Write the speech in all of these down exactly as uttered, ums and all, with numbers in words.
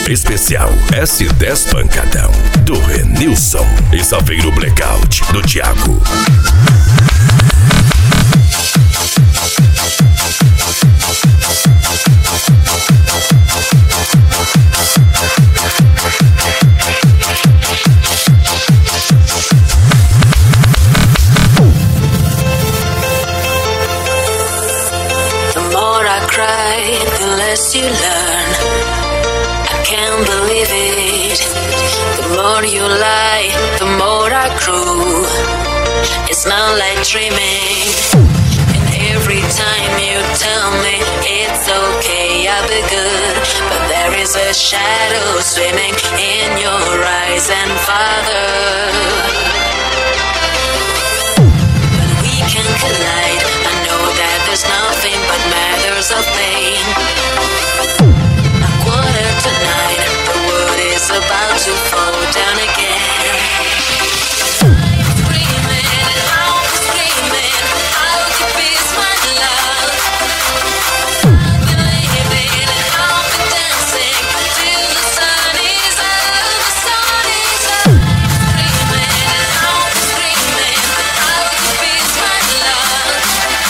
Especial S dez Pancadão, do Renilson. E Saveiro Blackout, do Thiago. The less you learn, I can't believe it. The more you lie, the more I grew. It's not like dreaming. And every time you tell me it's okay, I'll be good, but there is a shadow swimming in your eyes. And Father, when we can collide, I know that there's nothing but matters of pain. A quarter to nine, the world is about to fall down again. Screaming, I'll be screaming, I'll give peace my love. I'll be living, I'll be dancing till the sun is up, the sun is up. Screaming, I'll be screaming, I'll give peace my love.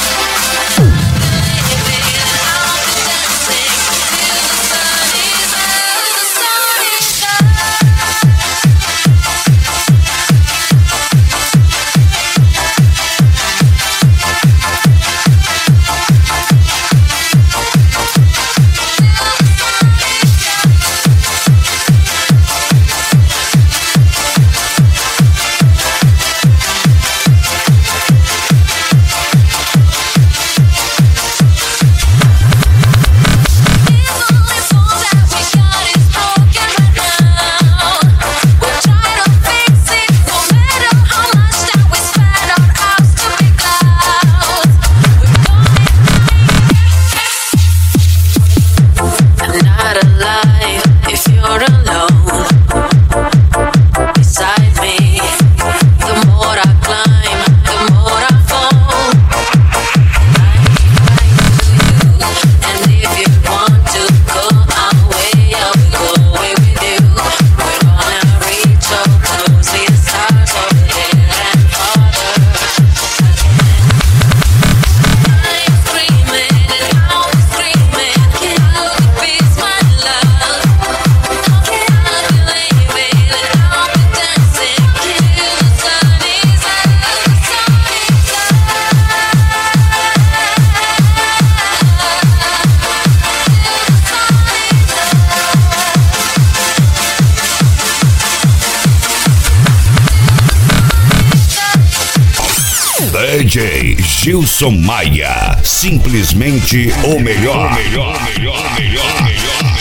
D J Gilson Maia, simplesmente o melhor, o melhor, o melhor, o melhor, o melhor.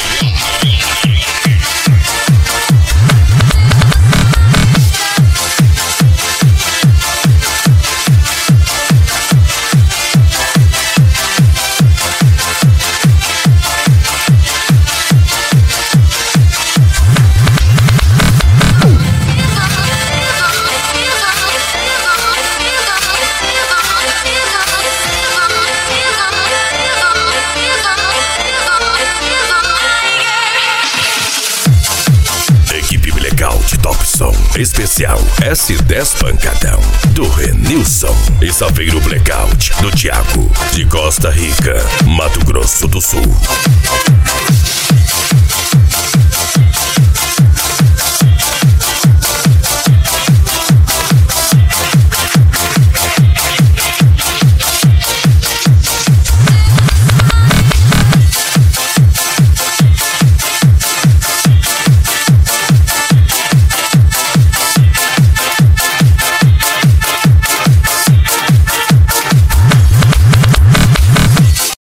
Especial S dez Pancadão, do Renilson. E Saveiro Blackout, do Thiago. De Costa Rica, Mato Grosso do Sul.